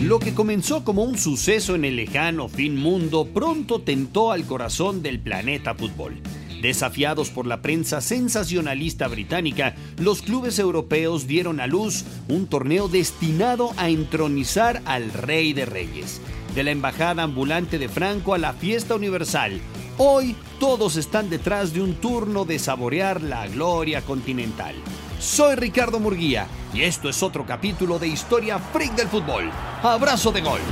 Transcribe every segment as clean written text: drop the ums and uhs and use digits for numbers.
Lo que comenzó como un suceso en el lejano fin mundo pronto tentó al corazón del planeta fútbol. Desafiados por la prensa sensacionalista británica, los clubes europeos dieron a luz un torneo destinado a entronizar al Rey de Reyes. De la embajada ambulante de Franco a la fiesta universal, hoy todos están detrás de un turno de saborear la gloria continental. Soy Ricardo Murguía y esto es otro capítulo de Historia Freak del Fútbol. ¡Abrazo de gol!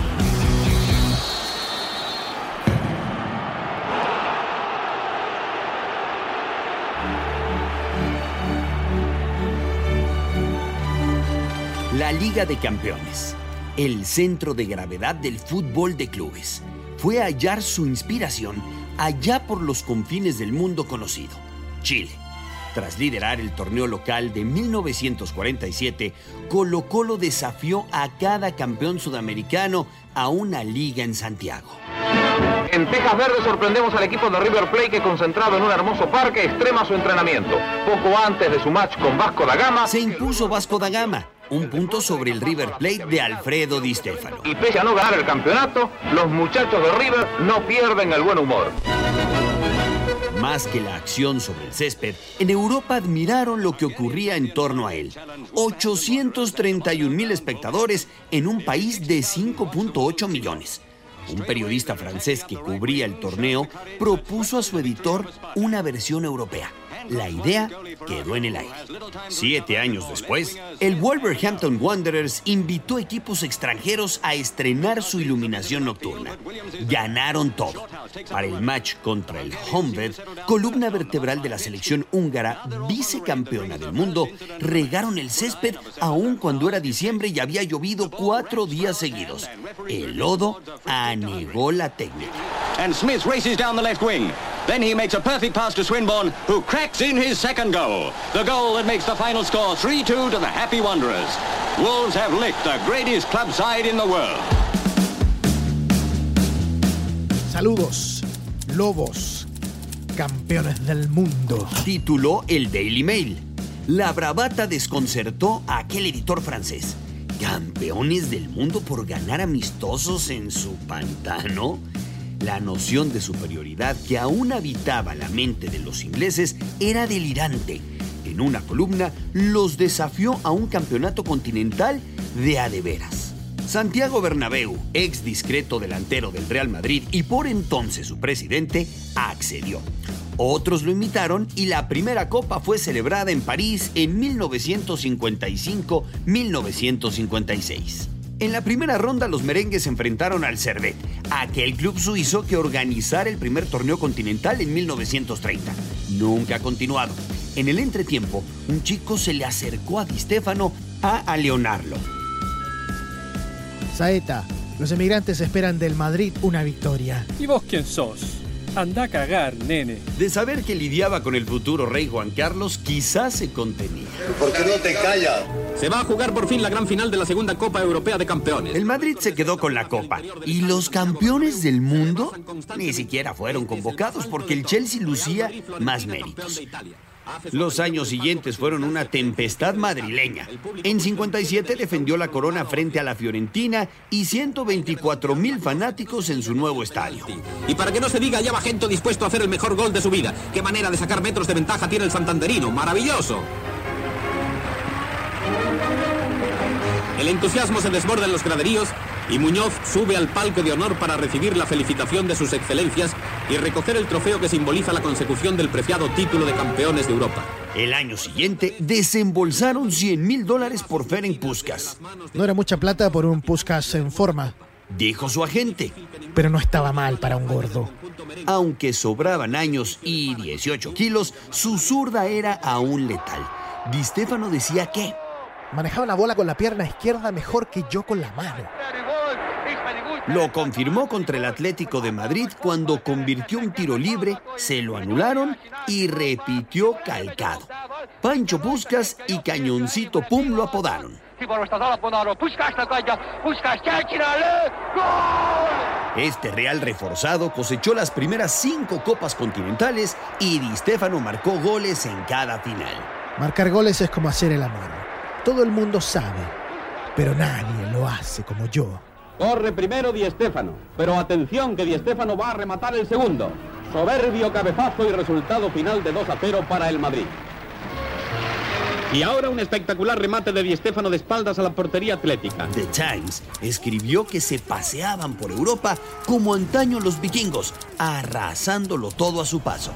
La Liga de Campeones, el centro de gravedad del fútbol de clubes, fue a hallar su inspiración allá por los confines del mundo conocido, Chile. Tras liderar el torneo local de 1947, Colo-Colo desafió a cada campeón sudamericano a una liga en Santiago. En Tejas Verdes sorprendemos al equipo de River Plate que, concentrado en un hermoso parque, extrema su entrenamiento. Poco antes de su match con Vasco da Gama, se impuso Vasco da Gama, un punto sobre el River Plate de Alfredo Di Stéfano. Y pese a no ganar el campeonato, los muchachos de River no pierden el buen humor. Más que la acción sobre el césped, en Europa admiraron lo que ocurría en torno a él. 831,000 espectadores en un país de 5.8 millones. Un periodista francés que cubría el torneo propuso a su editor una versión europea. La idea quedó en el aire. 7 años después, el Wolverhampton Wanderers invitó equipos extranjeros a estrenar su iluminación nocturna. Ganaron todo. Para el match contra el Honvéd, columna vertebral de la selección húngara, vicecampeona del mundo, regaron el césped aun cuando era diciembre y había llovido 4 días seguidos. El lodo anegó la técnica. And Smith races down the left wing. Then he makes a perfect pass to Swinburne, who cracks in his second goal. The goal that makes the final score 3-2 to the Happy Wanderers. Wolves have licked the greatest club side in the world. Saludos, Lobos, campeones del mundo. Tituló el Daily Mail. La bravata desconcertó a aquel editor francés. ¿Campeones del mundo por ganar amistosos en su pantano? La noción de superioridad que aún habitaba la mente de los ingleses era delirante. En una columna los desafió a un campeonato continental de a de veras. Santiago Bernabéu, ex discreto delantero del Real Madrid y por entonces su presidente, accedió. Otros lo imitaron y la primera copa fue celebrada en París en 1955-1956. En la primera ronda los merengues se enfrentaron al Servette, aquel club suizo que organizara el primer torneo continental en 1930. Nunca ha continuado. En el entretiempo, un chico se le acercó a Di Stéfano a aleonarlo. Saeta, los emigrantes esperan del Madrid una victoria. ¿Y vos quién sos? Anda a cagar, nene. De saber que lidiaba con el futuro rey Juan Carlos, quizás se contenía. ¿Por qué no te callas? Se va a jugar por fin la gran final de la segunda Copa Europea de Campeones. El Madrid se quedó con la Copa. ¿Y los campeones del mundo? Ni siquiera fueron convocados porque el Chelsea lucía más méritos. Los años siguientes fueron una tempestad madrileña. En 57 defendió la corona frente a la Fiorentina y 124,000 fanáticos en su nuevo estadio. Y para que no se diga, ya va gente dispuesto a hacer el mejor gol de su vida. Qué manera de sacar metros de ventaja tiene el santanderino. ¡Maravilloso! El entusiasmo se desborda en los graderíos y Muñoz sube al palco de honor para recibir la felicitación de sus excelencias y recoger el trofeo que simboliza la consecución del preciado título de campeones de Europa. El año siguiente desembolsaron $100,000 por Ferenc Puskás. No era mucha plata por un Puskás en forma, dijo su agente. pero no estaba mal para un gordo. Aunque sobraban años y 18 kilos, su zurda era aún letal. Di Stéfano decía que manejaba la bola con la pierna izquierda mejor que yo con la mano. Lo confirmó contra el Atlético de Madrid cuando convirtió un tiro libre, se lo anularon y repitió calcado. Pancho Puskás y Cañoncito Pum lo apodaron. Este Real reforzado cosechó las primeras 5 copas continentales y Di Stéfano marcó goles en cada final. Marcar goles es como hacer el amor. Todo el mundo sabe, pero nadie lo hace como yo. Corre primero Di Stéfano, pero atención que Di Stéfano va a rematar el segundo. Soberbio cabezazo y resultado final de 2-0 para el Madrid. Y ahora un espectacular remate de Di Stéfano de espaldas a la portería atlética. The Times escribió que se paseaban por Europa como antaño los vikingos, arrasándolo todo a su paso.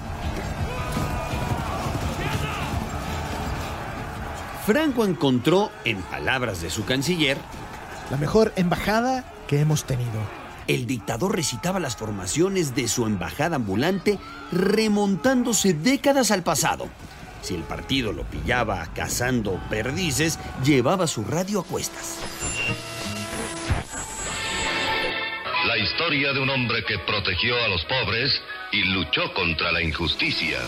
Franco encontró, en palabras de su canciller, la mejor embajada que hemos tenido. El dictador recitaba las formaciones de su embajada ambulante remontándose décadas al pasado. Si el partido lo pillaba cazando perdices, llevaba su radio a cuestas. La historia de un hombre que protegió a los pobres y luchó contra la injusticia.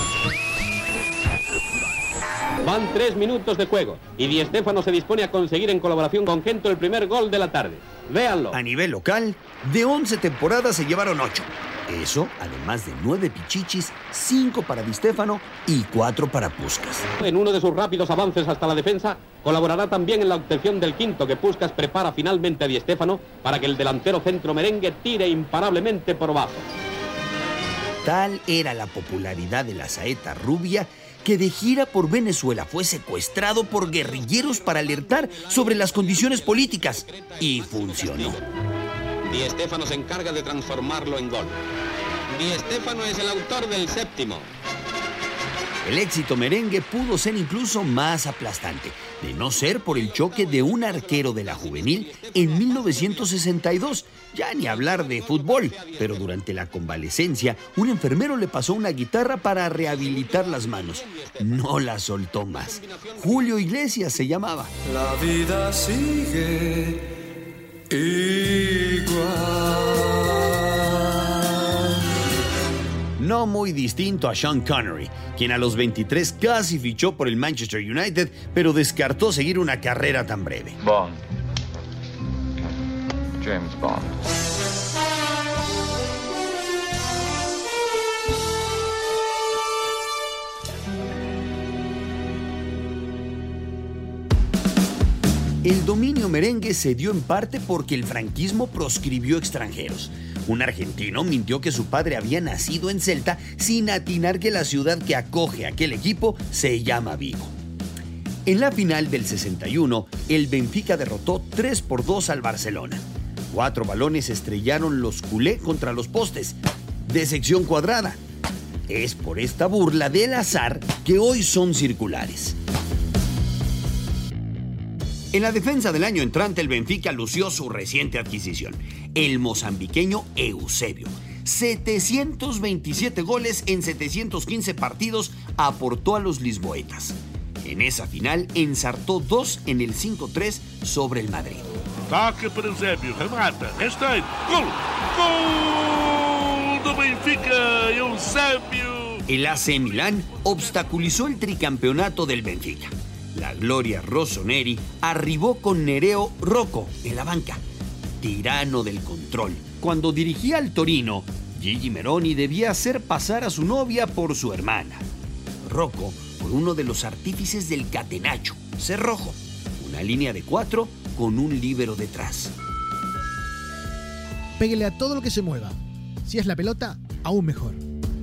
Van 3 minutos de juego y Di Stéfano se dispone a conseguir en colaboración con Gento el primer gol de la tarde. Véanlo. A nivel local, de 11 temporadas se llevaron 8. Eso, además de 9 pichichis, 5 para Di Stéfano y 4 para Puskás. En uno de sus rápidos avances hasta la defensa, colaborará también en la obtención del quinto que Puskás prepara finalmente a Di Stéfano para que el delantero centro merengue tire imparablemente por bajo. Tal era la popularidad de la saeta rubia que de gira por Venezuela fue secuestrado por guerrilleros para alertar sobre las condiciones políticas. Y funcionó. Di Stéfano se encarga de transformarlo en gol. Di Stéfano es el autor del séptimo. El éxito merengue pudo ser incluso más aplastante, de no ser por el choque de un arquero de la juvenil en 1962. Ya ni hablar de fútbol, pero durante la convalecencia, un enfermero le pasó una guitarra para rehabilitar las manos. No la soltó más. Julio Iglesias se llamaba. La vida sigue igual. No muy distinto a Sean Connery, quien a los 23 casi fichó por el Manchester United, pero descartó seguir una carrera tan breve. Bond. James Bond. El dominio merengue se dio en parte porque el franquismo proscribió extranjeros. Un argentino mintió que su padre había nacido en Celta sin atinar que la ciudad que acoge aquel equipo se llama Vigo. En la final del 61, el Benfica derrotó 3-2 al Barcelona. 4 balones estrellaron los culé contra los postes, de sección cuadrada. Es por esta burla del azar que hoy son circulares. En la defensa del año entrante, el Benfica lució su reciente adquisición, el mozambiqueño Eusebio. 727 goles en 715 partidos aportó a los lisboetas. En esa final ensartó 2 en el 5-3 sobre el Madrid. Toca para Eusebio, remata, restante, gol! Gol do Benfica, Eusebio! El AC Milán obstaculizó el tricampeonato del Benfica. La gloria rossoneri arribó con Nereo Rocco en la banca, tirano del control. Cuando dirigía al Torino, Gigi Meroni debía hacer pasar a su novia por su hermana. Rocco fue uno de los artífices del catenaccio, cerrojo, una línea de 4 con un líbero detrás. Péguele a todo lo que se mueva. Si es la pelota, aún mejor.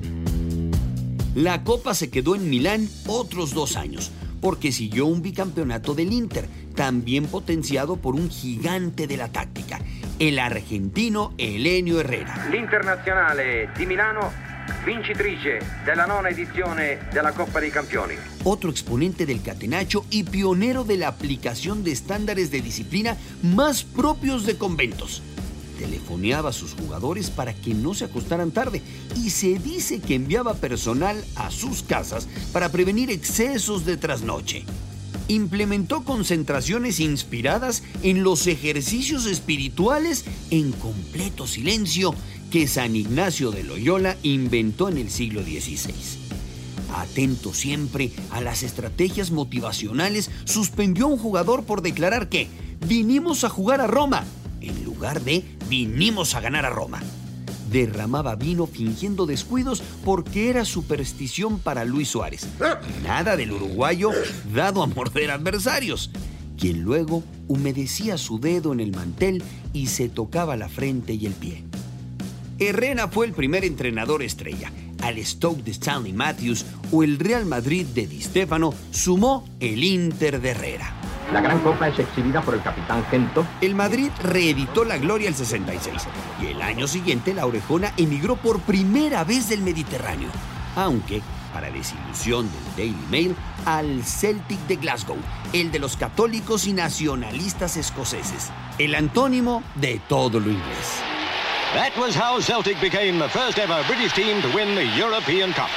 La copa se quedó en Milán otros 2 años, porque siguió un bicampeonato del Inter, también potenciado por un gigante de la táctica, el argentino Helenio Herrera. L'Internazionale di Milano, vincitrice della 9ª edizione della Coppa dei Campioni. Otro exponente del catenaccio y pionero de la aplicación de estándares de disciplina más propios de conventos. Telefoneaba a sus jugadores para que no se acostaran tarde y se dice que enviaba personal a sus casas para prevenir excesos de trasnoche. Implementó concentraciones inspiradas en los ejercicios espirituales en completo silencio que San Ignacio de Loyola inventó en el siglo XVI. Atento siempre a las estrategias motivacionales, suspendió a un jugador por declarar que vinimos a jugar a Roma, en lugar de vinimos a ganar a Roma. Derramaba vino fingiendo descuidos porque era superstición para Luis Suárez. Nada del uruguayo dado a morder adversarios. quien luego humedecía su dedo en el mantel y se tocaba la frente y el pie. Herrera fue el primer entrenador estrella. Al Stoke de Stanley Matthews o el Real Madrid de Di Stéfano sumó el Inter de Herrera. La gran copa es exhibida por el capitán Gento. El Madrid reeditó la gloria el 66 y el año siguiente la Orejona emigró por primera vez del Mediterráneo, aunque para desilusión del Daily Mail, al Celtic de Glasgow, el de los católicos y nacionalistas escoceses, el antónimo de todo lo inglés. That was how Celtic became the first ever British team to win the European Cup.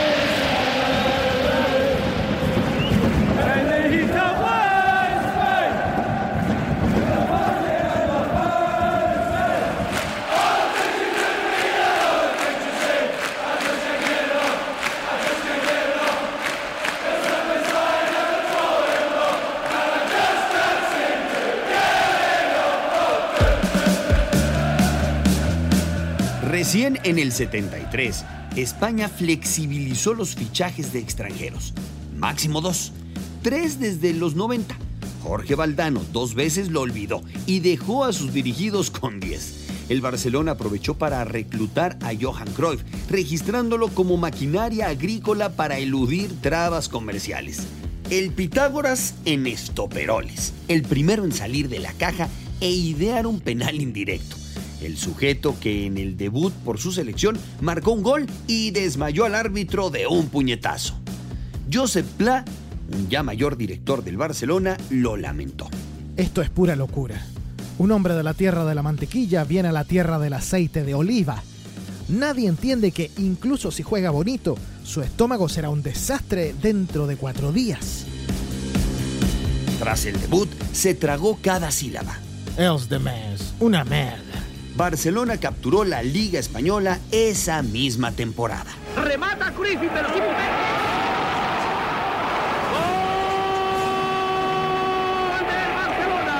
Recién en el 73, España flexibilizó los fichajes de extranjeros. Máximo 2, 3 desde los 90. Jorge Valdano 2 veces lo olvidó y dejó a sus dirigidos con 10. El Barcelona aprovechó para reclutar a Johan Cruyff, registrándolo como maquinaria agrícola para eludir trabas comerciales. El Pitágoras en estoperoles, el primero en salir de la caja e idear un penal indirecto. El sujeto que en el debut por su selección marcó un gol y desmayó al árbitro de un puñetazo. Josep Pla, un ya mayor director del Barcelona, lo lamentó. Esto es pura locura. Un hombre de la tierra de la mantequilla viene a la tierra del aceite de oliva. Nadie entiende que incluso si juega bonito, su estómago será un desastre dentro de 4 días. Tras el debut, se tragó cada sílaba. Els de mes, una merda. Barcelona capturó la Liga Española esa misma temporada. Remata Cruyff, pero sin ¡Gol del Barcelona!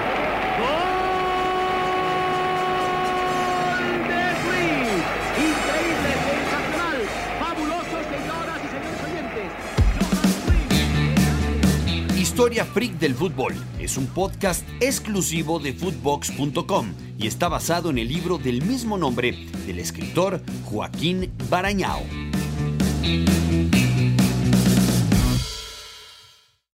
¡Gol de Cruyff! Increíble, sensacional, fabuloso, señoras y señores oyentes. Historia Freak del Fútbol es un podcast exclusivo de Footbox.com y está basado en el libro del mismo nombre del escritor Joaquín Barañao.